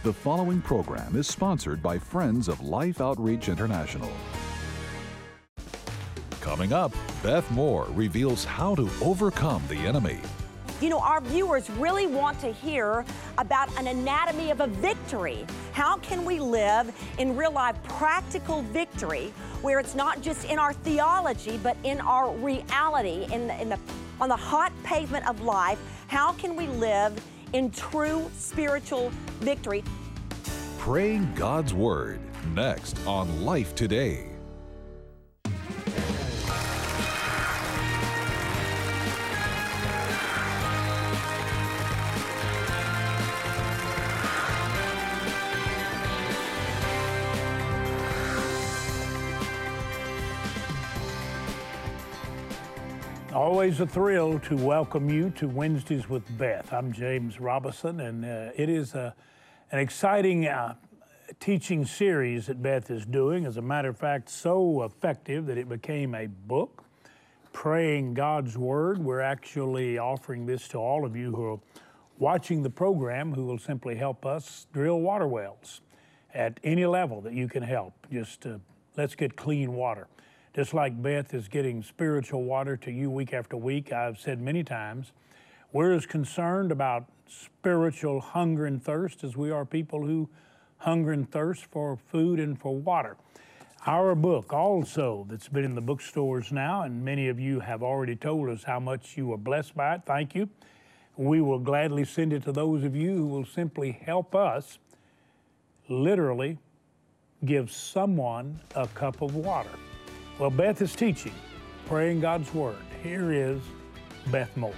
The following program is sponsored by Friends of Life Outreach International. Coming up, Beth Moore reveals how to overcome the enemy. You know, our viewers really want to hear about an anatomy of a victory. How can we live in real life practical victory where it's not just in our theology, but in our reality, on the hot pavement of life? How can we live in true spiritual victory? Praying God's Word, next on Life Today. Always a thrill to welcome you to Wednesdays with Beth. I'm James Robison, and it is an exciting teaching series that Beth is doing. As a matter of fact, so effective that it became a book, Praying God's Word. We're actually offering this to all of you who are watching the program who will simply help us drill water wells at any level that you can help. Just let's get clean water. Just like Beth is getting spiritual water to you week after week, I've said many times, we're as concerned about spiritual hunger and thirst as we are people who hunger and thirst for food and for water. Our book also, that's been in the bookstores now, and many of you have already told us how much you were blessed by it. Thank you. We will gladly send it to those of you who will simply help us literally give someone a cup of water. Well, Beth is teaching, Praying God's Word. Here is Beth Moore.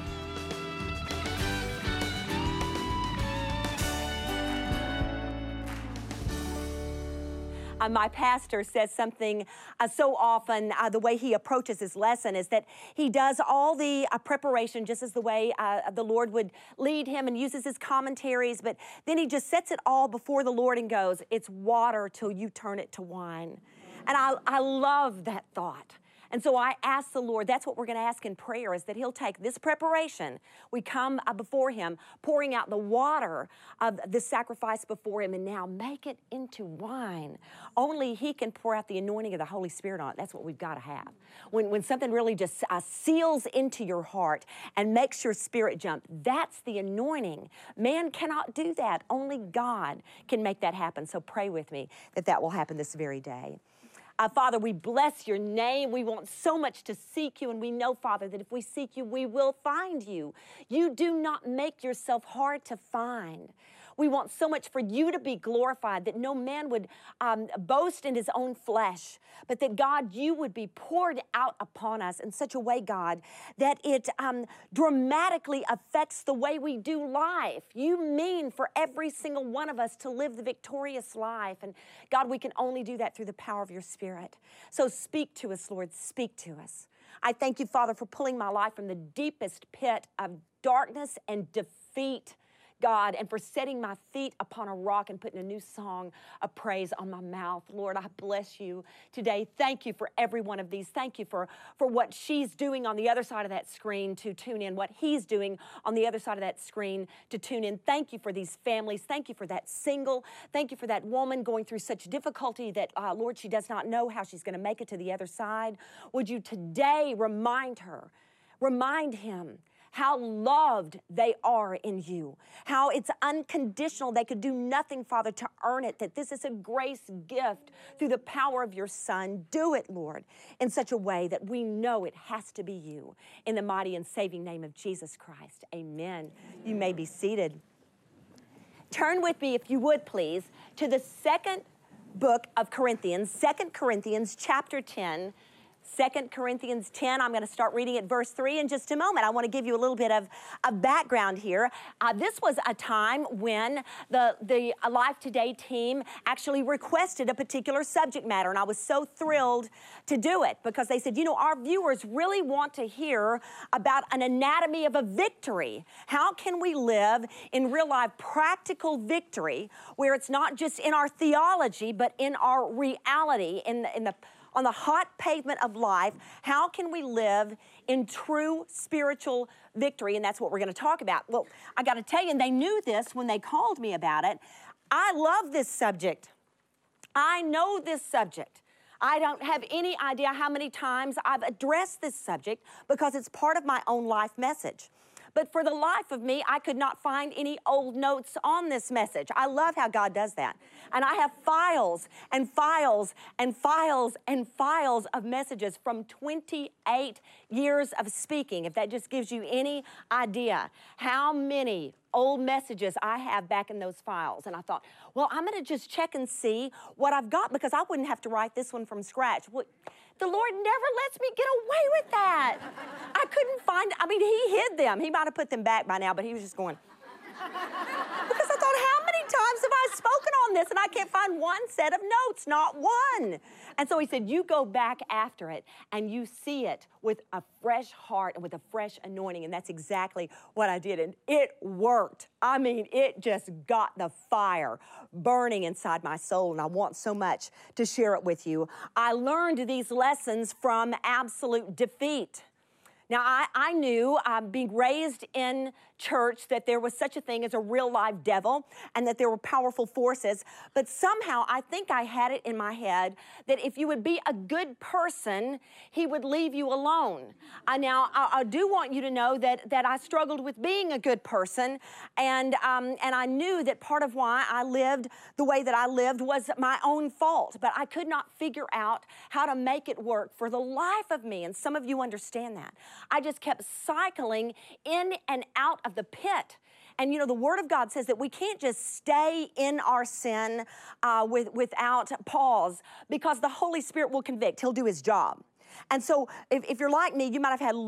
My pastor says something so often, the way he approaches his lesson is that he does all the preparation just as the way the Lord would lead him and uses his commentaries, but then he just sets it all before the Lord and goes, it's water till you turn it to wine. And I love that thought. And so I ask the Lord, that's what we're going to ask in prayer, is that He'll take this preparation. We come before Him, pouring out the water of the sacrifice before Him, and now make it into wine. Only He can pour out the anointing of the Holy Spirit on it. That's what we've got to have. When something really just seals into your heart and makes your spirit jump, that's the anointing. Man cannot do that. Only God can make that happen. So pray with me that that will happen this very day. Father, we bless your name. We want so much to seek you, and we know, Father, that if we seek you, we will find you. You do not make yourself hard to find. We want so much for you to be glorified, that no man would boast in his own flesh, but that, God, you would be poured out upon us in such a way, God, that it dramatically affects the way we do life. You mean for every single one of us to live the victorious life. And, God, we can only do that through the power of your Spirit. So speak to us, Lord. Speak to us. I thank you, Father, for pulling my life from the deepest pit of darkness and defeat, God, and for setting my feet upon a rock and putting a new song of praise on my mouth. Lord, I bless you today. Thank you for every one of these. Thank you for what she's doing on the other side of that screen to tune in, what he's doing on the other side of that screen to tune in. Thank you for these families. Thank you for that single. Thank you for that woman going through such difficulty that, Lord, she does not know how she's going to make it to the other side. Would you today remind her, remind him, how loved they are in you, how it's unconditional. They could do nothing, Father, to earn it, that this is a grace gift through the power of your Son. Do it, Lord, in such a way that we know it has to be you. In the mighty and saving name of Jesus Christ, amen. You may be seated. Turn with me, if you would, please, to the second book of Corinthians, 2 Corinthians chapter 10, 2 Corinthians 10, I'm going to start reading at verse 3 in just a moment. I want to give you a little bit of background here. This was a time when the Life Today team actually requested a particular subject matter, and I was so thrilled to do it because they said, you know, our viewers really want to hear about an anatomy of a victory. How can we live in real life practical victory where it's not just in our theology, but in our reality, in the on the hot pavement of life, how can we live in true spiritual victory? And that's what we're going to talk about. Well, I got to tell you, and they knew this when they called me about it, I love this subject. I know this subject. I don't have any idea how many times I've addressed this subject because it's part of my own life message. But for the life of me, I could not find any old notes on this message. I love how God does that. And I have files and files and files and files of messages from 28 years of speaking, if that just gives you any idea how many old messages I have back in those files. And I thought, well, I'm going to just check and see what I've got because I wouldn't have to write this one from scratch. Well, the Lord never lets me get away with that. I couldn't find, he hid them. He might have put them back by now, but he was just going. Because I thought, how many times have I spoken on this? And I can't find one set of notes, not one. And so he said, you go back after it and you see it with a fresh heart and with a fresh anointing. And that's exactly what I did. And it worked. It just got the fire burning inside my soul. And I want so much to share it with you. I learned these lessons from absolute defeat. Now, I knew, being raised in church, that there was such a thing as a real live devil and that there were powerful forces, but somehow I think I had it in my head that if you would be a good person, he would leave you alone. I do want you to know that I struggled with being a good person, and I knew that part of why I lived the way that I lived was my own fault, but I could not figure out how to make it work for the life of me, and some of you understand that. I just kept cycling in and out of the pit. And the Word of God says that we can't just stay in our sin without pause, because the Holy Spirit will convict. He'll do His job. And so if you're like me, you might have had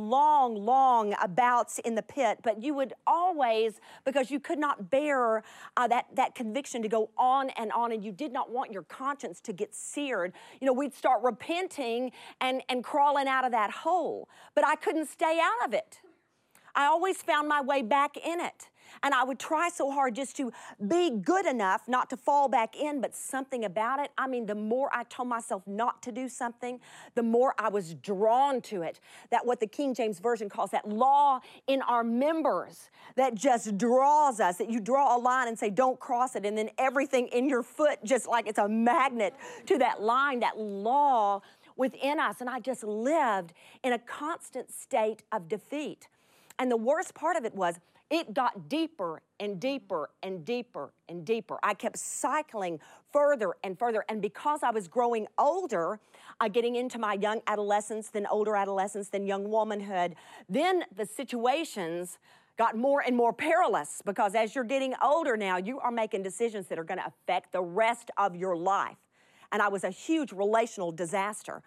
long bouts in the pit, but you would always, because you could not bear that conviction to go on, and you did not want your conscience to get seared, we'd start repenting and crawling out of that hole. But I couldn't stay out of it. I always found my way back in it. And I would try so hard just to be good enough not to fall back in, but something about it, the more I told myself not to do something, the more I was drawn to it. That what the King James Version calls that law in our members that just draws us, that you draw a line and say, don't cross it, and then everything in your foot, just like it's a magnet to that line, that law within us. And I just lived in a constant state of defeat. And the worst part of it was, it got deeper and deeper and deeper and deeper. I kept cycling further and further. And because I was growing older, getting into my young adolescence, then older adolescence, then young womanhood, then the situations got more and more perilous, because as you're getting older now, you are making decisions that are going to affect the rest of your life. And I was a huge relational disaster.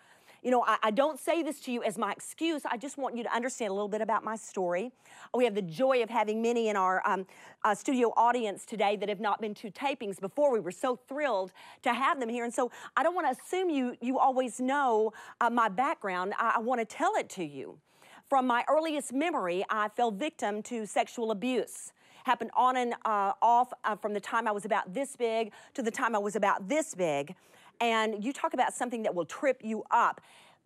I don't say this to you as my excuse. I just want you to understand a little bit about my story. We have the joy of having many in our studio audience today that have not been to tapings before. We were so thrilled to have them here. And so I don't want to assume you always know my background. I want to tell it to you. From my earliest memory, I fell victim to sexual abuse. Happened on and off from the time I was about this big to the time I was about this big. And you talk about something that will trip you up.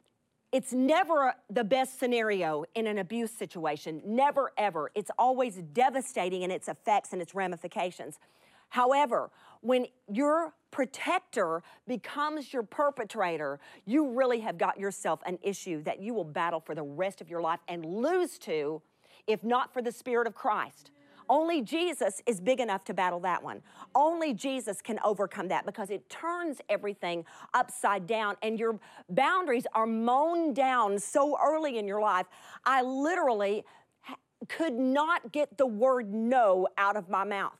It's never the best scenario in an abuse situation. Never, ever. It's always devastating in its effects and its ramifications. However, when your protector becomes your perpetrator, you really have got yourself an issue that you will battle for the rest of your life and lose to, if not for the Spirit of Christ. Only Jesus is big enough to battle that one. Only Jesus can overcome that, because it turns everything upside down and your boundaries are mown down so early in your life. I literally could not get the word no out of my mouth.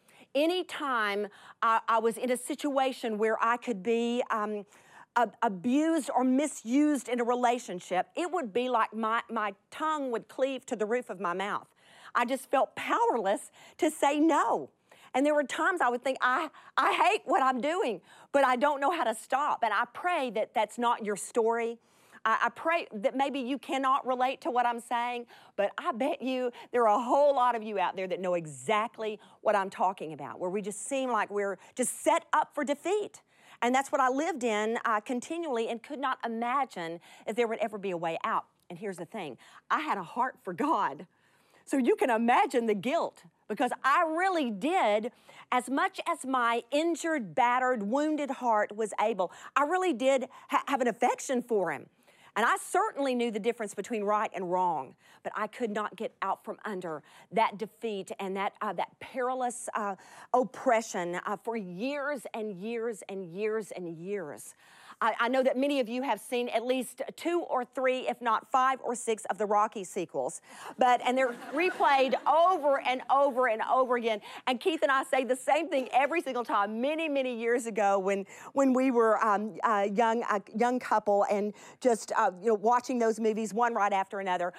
Anytime I was in a situation where I could be abused or misused in a relationship, it would be like my tongue would cleave to the roof of my mouth. I just felt powerless to say no. And there were times I would think, I hate what I'm doing, but I don't know how to stop. And I pray that that's not your story. I pray that maybe you cannot relate to what I'm saying, but I bet you there are a whole lot of you out there that know exactly what I'm talking about, where we just seem like we're just set up for defeat. And that's what I lived in continually and could not imagine if there would ever be a way out. And here's the thing, I had a heart for God. So you can imagine the guilt, because I really did, as much as my injured, battered, wounded heart was able, I really did have an affection for him. And I certainly knew the difference between right and wrong, but I could not get out from under that defeat and that perilous oppression for years and years and years and years. I know that many of you have seen at least 2 or 3, if not 5 or 6 of the Rocky sequels, and they're replayed over and over and over again. And Keith and I say the same thing every single time. Many, many years ago, when we were a young couple and just watching those movies one right after another,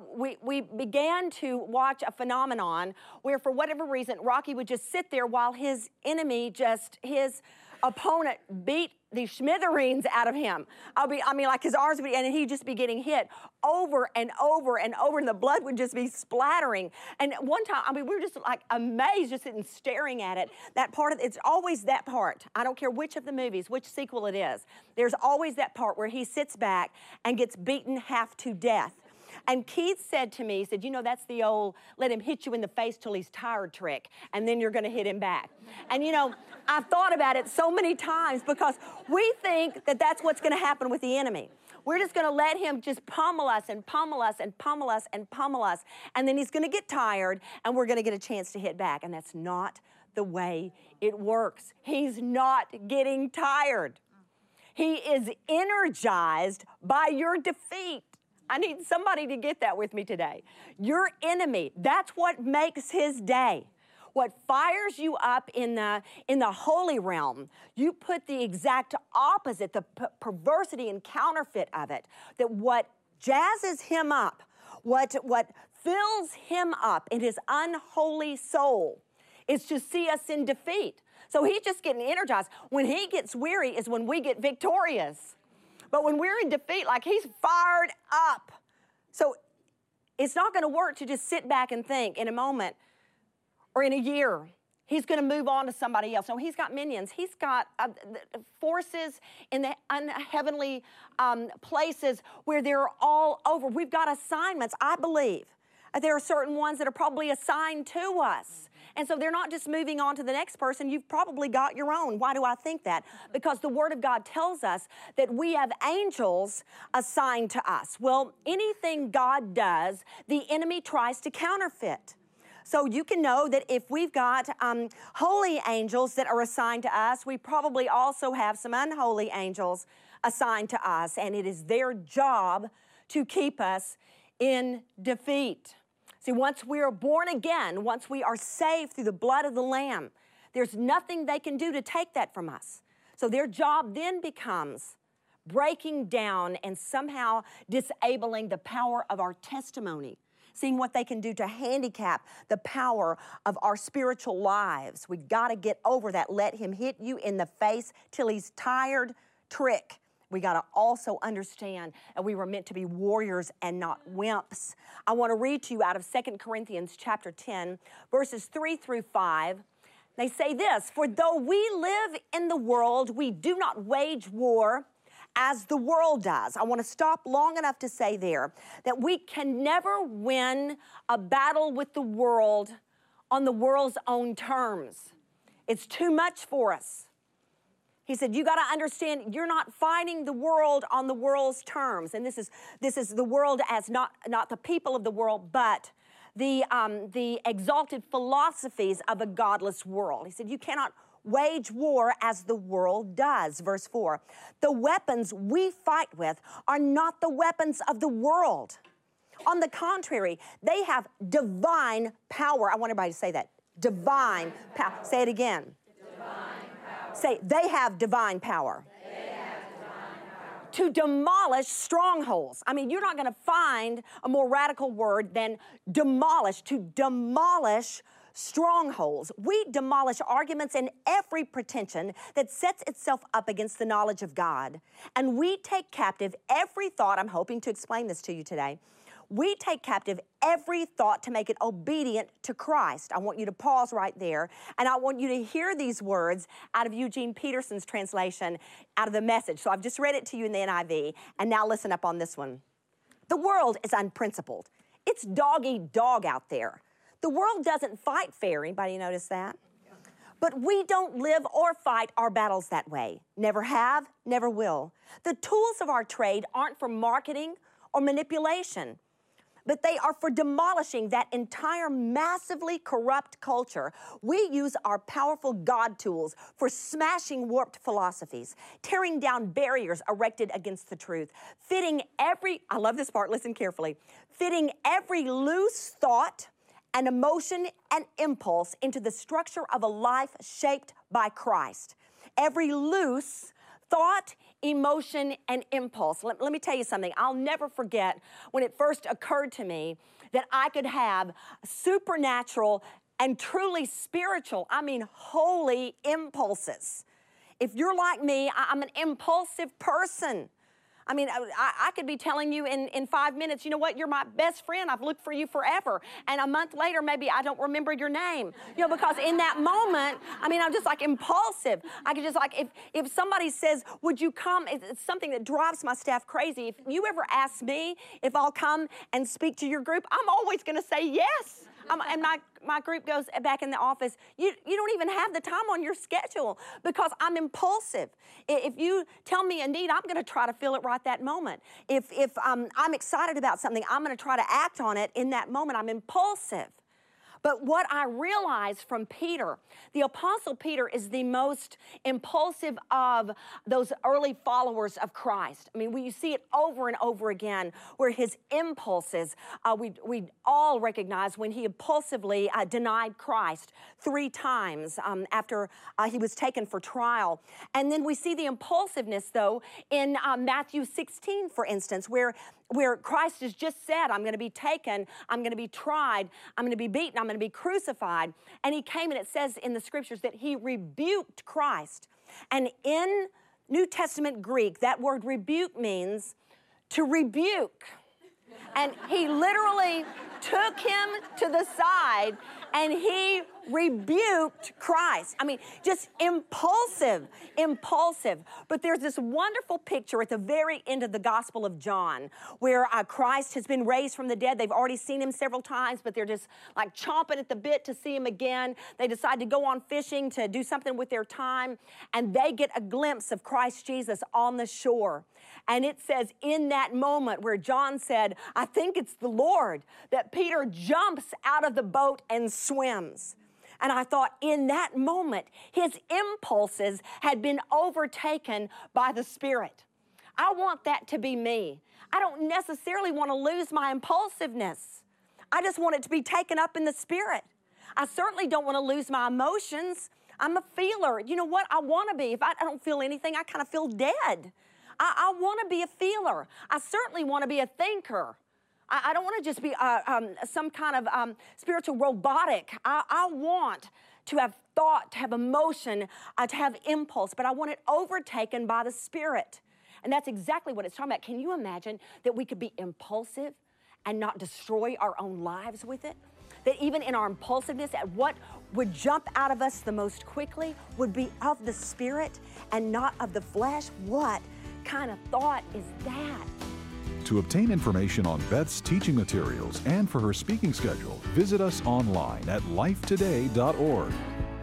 we began to watch a phenomenon where, for whatever reason, Rocky would just sit there while his enemy, his opponent, beat the smithereens out of him. Like his arms would be, and he'd just be getting hit over and over and over, and the blood would just be splattering. And one time, we were just like amazed, just sitting staring at it. That part it's always that part. I don't care which of the movies, which sequel it is. There's always that part where he sits back and gets beaten half to death. And Keith said to me, he said, that's the old let him hit you in the face till he's tired trick, and then you're going to hit him back. And I've thought about it so many times, because we think that that's what's going to happen with the enemy. We're just going to let him just pummel us and pummel us and pummel us and pummel us, and then he's going to get tired, and we're going to get a chance to hit back. And that's not the way it works. He's not getting tired. He is energized by your defeat. I need somebody to get that with me today. Your enemy, that's what makes his day. What fires you up in the holy realm, you put the exact opposite, the perversity and counterfeit of it, that what jazzes him up, what fills him up in his unholy soul is to see us in defeat. So he's just getting energized. When he gets weary is when we get victorious. But when we're in defeat, like he's fired up. So it's not going to work to just sit back and think in a moment or in a year. He's going to move on to somebody else. No, he's got minions. He's got forces in the heavenly places where they're all over. We've got assignments, I believe. There are certain ones that are probably assigned to us. And so they're not just moving on to the next person. You've probably got your own. Why do I think that? Because the Word of God tells us that we have angels assigned to us. Well, anything God does, the enemy tries to counterfeit. So you can know that if we've got holy angels that are assigned to us, we probably also have some unholy angels assigned to us. And it is their job to keep us in defeat. See, once we are born again, once we are saved through the blood of the Lamb, there's nothing they can do to take that from us. So their job then becomes breaking down and somehow disabling the power of our testimony, seeing what they can do to handicap the power of our spiritual lives. We've got to get over that let him hit you in the face till he's tired trick. We got to also understand that we were meant to be warriors and not wimps. I want to read to you out of 2 Corinthians chapter 10, verses 3 through 5. They say this, "For though we live in the world, we do not wage war as the world does." I want to stop long enough to say there that we can never win a battle with the world on the world's own terms. It's too much for us. He said, you got to understand, you're not fighting the world on the world's terms. And this is the world as not the people of the world, but the exalted philosophies of a godless world. He said, you cannot wage war as the world does. Verse 4, the weapons we fight with are not the weapons of the world. On the contrary, they have divine power. I want everybody to say that. Divine power. Say it again. Say, they have divine power. To demolish strongholds. I mean, you're not going to find a more radical word than demolish, to demolish strongholds. We demolish arguments and every pretension that sets itself up against the knowledge of God. And we take captive every thought, I'm hoping to explain this to you today. we take captive every thought to make it obedient to Christ. I want you to pause right there, and I want you to hear these words out of Eugene Peterson's translation, out of the Message. So I've just read it to you in the NIV, and now listen up on this one. The world is unprincipled. It's dog-eat-dog out there. The world doesn't fight fair. Anybody notice that? But we don't live or fight our battles that way. Never have, never will. The tools of our trade aren't for marketing or manipulation, but they are for demolishing that entire massively corrupt culture. We use our powerful God tools for smashing warped philosophies, tearing down barriers erected against the truth, I love this part, listen carefully, fitting every loose thought and emotion and impulse into the structure of a life shaped by Christ. Every loose thought, emotion, and impulse. Let me tell you something. I'll never forget when it first occurred to me that I could have supernatural and truly spiritual, holy impulses. If you're like me, I'm an impulsive person. I could be telling you in 5 minutes, you know what, you're my best friend, I've looked for you forever. And a month later, maybe I don't remember your name. Because in that moment, I'm just like impulsive. I could just if somebody says, would you come, it's something that drives my staff crazy. If you ever ask me if I'll come and speak to your group, I'm always gonna say yes. And my group goes back in the office, you don't even have the time on your schedule because I'm impulsive. If you tell me a need, I'm gonna try to fill it right that moment. If I'm excited about something, I'm gonna try to act on it in that moment. I'm impulsive. But what I realized from Peter, the Apostle Peter is the most impulsive of those early followers of Christ. We see it over and over again where his impulses, we all recognize when he impulsively denied Christ 3 times after he was taken for trial. And then we see the impulsiveness, though, in Matthew 16, for instance, where Christ has just said, I'm going to be taken, I'm going to be tried, I'm going to be beaten, I'm going to be crucified. And he came, and it says in the scriptures that he rebuked Christ. And in New Testament Greek, that word rebuke means to rebuke. And he literally took him to the side and he rebuked Christ. Just impulsive. But there's this wonderful picture at the very end of the Gospel of John where Christ has been raised from the dead. They've already seen him several times, but they're just like chomping at the bit to see him again. They decide to go on fishing to do something with their time, and they get a glimpse of Christ Jesus on the shore. And it says in that moment where John said, I think it's the Lord, that Peter jumps out of the boat and swims. And I thought in that moment, his impulses had been overtaken by the Spirit. I want that to be me. I don't necessarily want to lose my impulsiveness. I just want it to be taken up in the Spirit. I certainly don't want to lose my emotions. I'm a feeler. You know what? I want to be. If I don't feel anything, I kind of feel dead. I want to be a feeler. I certainly want to be a thinker. I don't want to just be some kind of spiritual robotic. I want to have thought, to have emotion, to have impulse, but I want it overtaken by the Spirit. And that's exactly what it's talking about. Can you imagine that we could be impulsive and not destroy our own lives with it? That even in our impulsiveness, at what would jump out of us the most quickly would be of the Spirit and not of the flesh? What kind of thought is that? To obtain information on Beth's teaching materials and for her speaking schedule, visit us online at lifetoday.org.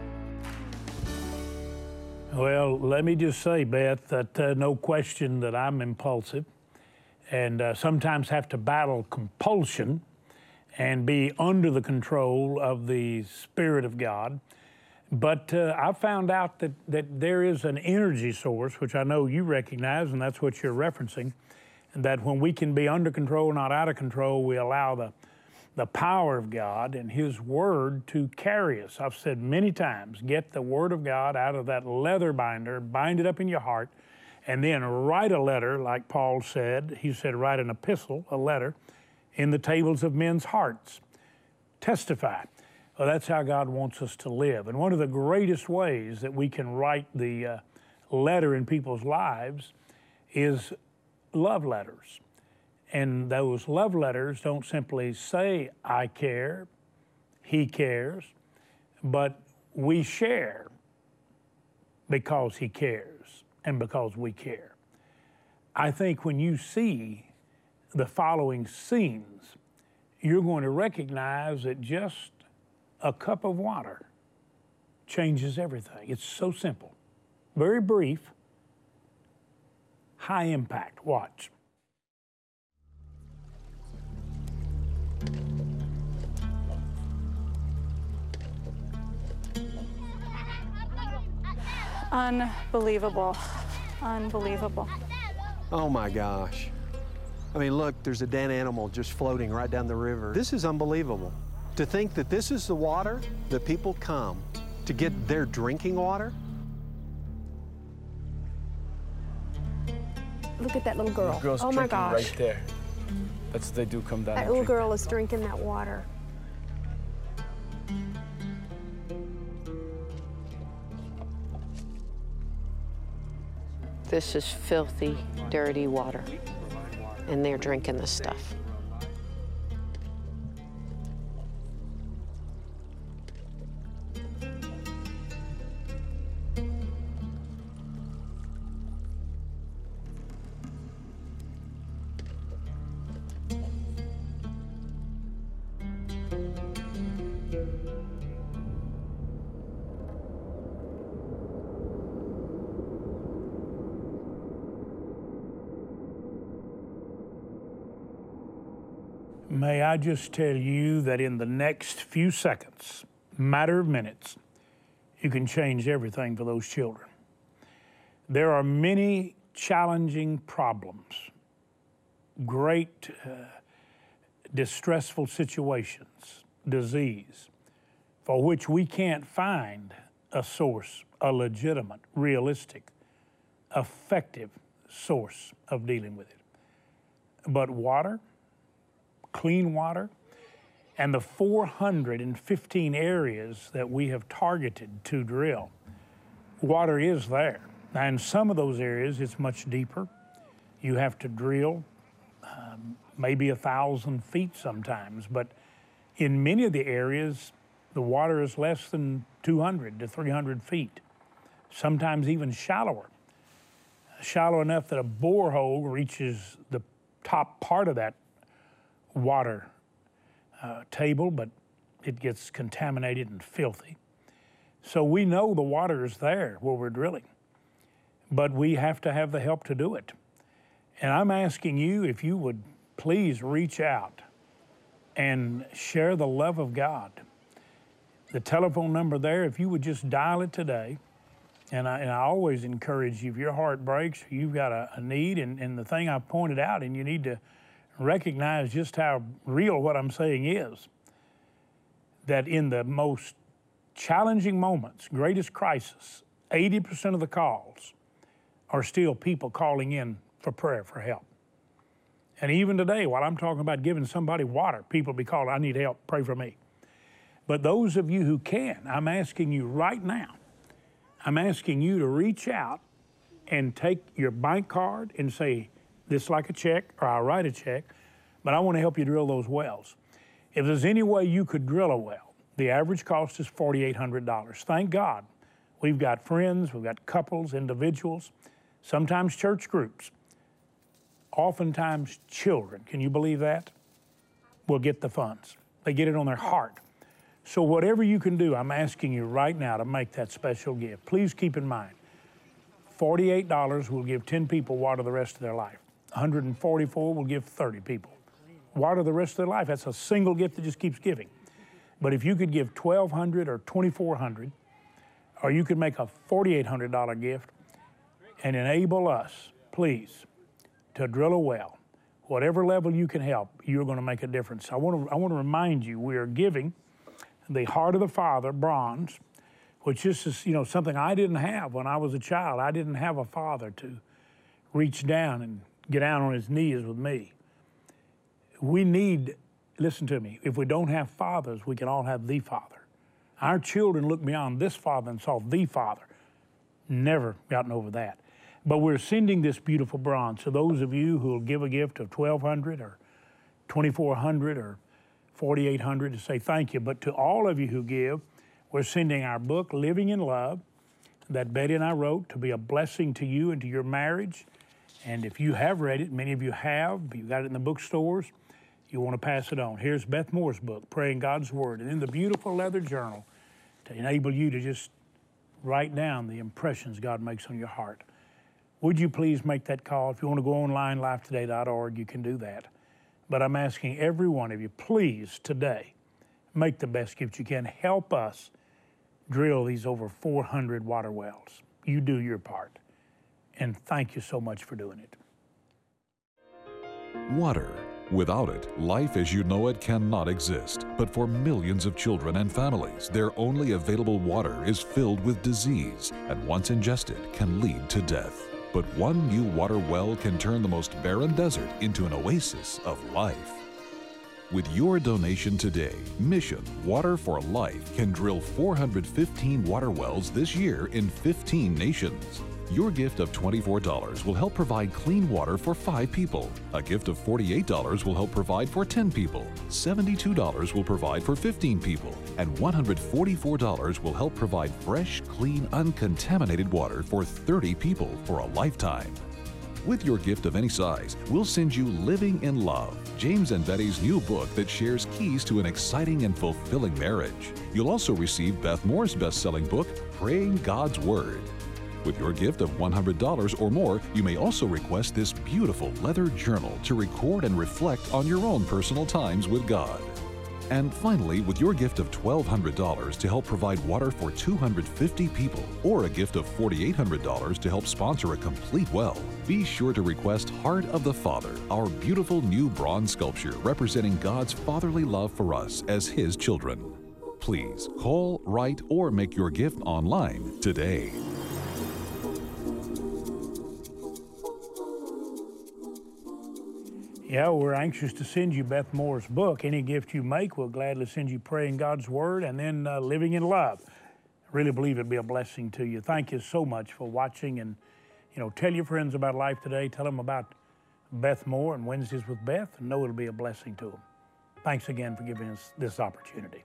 Well, let me just say, Beth, that no question that I'm impulsive and sometimes have to battle compulsion and be under the control of the Spirit of God. But I found out that there is an energy source, which I know you recognize, and that's what you're referencing, and that when we can be under control, not out of control, we allow the power of God and His Word to carry us. I've said many times, get the Word of God out of that leather binder, bind it up in your heart, and then write a letter, like Paul said. He said, write an epistle, a letter, in the tables of men's hearts. Testify. Well, that's how God wants us to live. And one of the greatest ways that we can write the letter in people's lives is love letters. And those love letters don't simply say, I care, he cares, but we share because he cares and because we care. I think when you see the following scenes, you're going to recognize that just a cup of water changes everything. It's so simple. Very brief, high impact. Watch. Unbelievable. Unbelievable. Oh my gosh. I mean, look, there's a dead animal just floating right down the river. This is unbelievable. To think that this is the water that people come to get their drinking water. Look at that little girl. The girl's oh my drinking gosh. right there. That's what they do, come down That and little drink. girl is drinking that water. This is filthy, dirty water, and they're drinking this stuff. May I just tell you that in the next few seconds, matter of minutes, you can change everything for those children. There are many challenging problems, great distressful situations, disease, for which we can't find a source, a legitimate, realistic, effective source of dealing with it. But water, clean water, and the 415 areas that we have targeted to drill, water is there. Now, in some of those areas, it's much deeper. You have to drill maybe 1,000 feet sometimes, but in many of the areas, the water is less than 200 to 300 feet, sometimes even shallower. Shallow enough that a borehole reaches the top part of that water table, but it gets contaminated and filthy. So we know the water is there where we're drilling, but we have to have the help to do it. And I'm asking you if you would please reach out and share the love of God. The telephone number there, if you would just dial it today, and I always encourage you, if your heart breaks, you've got a need, and the thing I pointed out, and you need to recognize just how real what I'm saying is, that in the most challenging moments, greatest crisis, 80% of the calls are still people calling in for prayer, for help. And even today, while I'm talking about giving somebody water, people be calling, I need help, pray for me. But those of you who can, I'm asking you right now, I'm asking you to reach out and take your bank card and say, this like a check, or I'll write a check, but I want to help you drill those wells. If there's any way you could drill a well, the average cost is $4,800. Thank God we've got friends, we've got couples, individuals, sometimes church groups, oftentimes children. Can you believe that? Will get the funds. They get it on their heart. So whatever you can do, I'm asking you right now to make that special gift. Please keep in mind, $48 will give 10 people water the rest of their life. 144 will give 30 people water the rest of their life. That's a single gift that just keeps giving. But if you could give $1,200 or $2,400, or you could make a $4,800 gift and enable us, please, to drill a well, whatever level you can help, you're going to make a difference. I want to remind you, we are giving the Heart of the Father bronze, which is something I didn't have when I was a child. I didn't have a father to reach down and get down on his knees with me. We need, listen to me, if we don't have fathers, we can all have the Father. Our children look beyond this Father and saw the Father. Never gotten over that. But we're sending this beautiful bronze. So those of you who will give a gift of $1,200 or $2,400 or $4,800 to say thank you. But to all of you who give, we're sending our book, Living in Love, that Betty and I wrote to be a blessing to you and to your marriage. And if you have read it, many of you have, you got it in the bookstores, you want to pass it on. Here's Beth Moore's book, Praying God's Word, and in the beautiful leather journal to enable you to just write down the impressions God makes on your heart. Would you please make that call? If you want to go online, lifetoday.org, you can do that. But I'm asking every one of you, please, today, make the best gift you can. Help us drill these over 400 water wells. You do your part. And thank you so much for doing it. Water. Without it, life as you know it cannot exist. But for millions of children and families, their only available water is filled with disease, and once ingested can lead to death. But one new water well can turn the most barren desert into an oasis of life. With your donation today, Mission Water for Life can drill 415 water wells this year in 15 nations. Your gift of $24 will help provide clean water for 5 people. A gift of $48 will help provide for 10 people. $72 will provide for 15 people. And $144 will help provide fresh, clean, uncontaminated water for 30 people for a lifetime. With your gift of any size, we'll send you Living in Love, James and Betty's new book that shares keys to an exciting and fulfilling marriage. You'll also receive Beth Moore's best-selling book, Praying God's Word. With your gift of $100 or more, you may also request this beautiful leather journal to record and reflect on your own personal times with God. And finally, with your gift of $1,200 to help provide water for 250 people, or a gift of $4,800 to help sponsor a complete well, be sure to request Heart of the Father, our beautiful new bronze sculpture representing God's fatherly love for us as His children. Please call, write, or make your gift online today. Yeah, we're anxious to send you Beth Moore's book. Any gift you make, we'll gladly send you Praying God's Word and then Living in Love. I really believe it'll be a blessing to you. Thank you so much for watching, and tell your friends about Life Today. Tell them about Beth Moore and Wednesdays with Beth, and know it'll be a blessing to them. Thanks again for giving us this opportunity.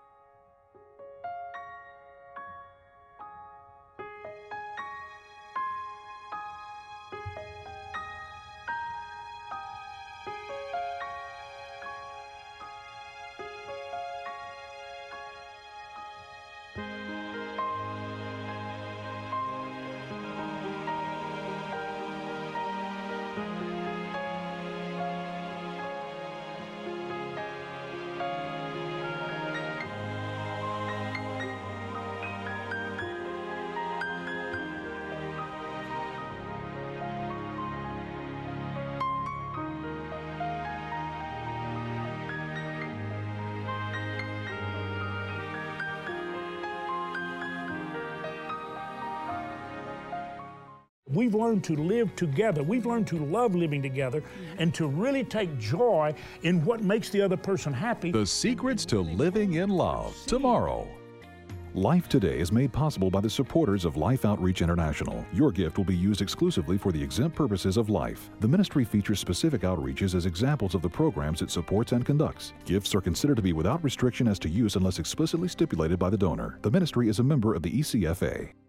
We've learned to live together. We've learned to love living together and to really take joy in what makes the other person happy. The Secrets to Living in Love, tomorrow. Life Today is made possible by the supporters of Life Outreach International. Your gift will be used exclusively for the exempt purposes of life. The ministry features specific outreaches as examples of the programs it supports and conducts. Gifts are considered to be without restriction as to use unless explicitly stipulated by the donor. The ministry is a member of the ECFA.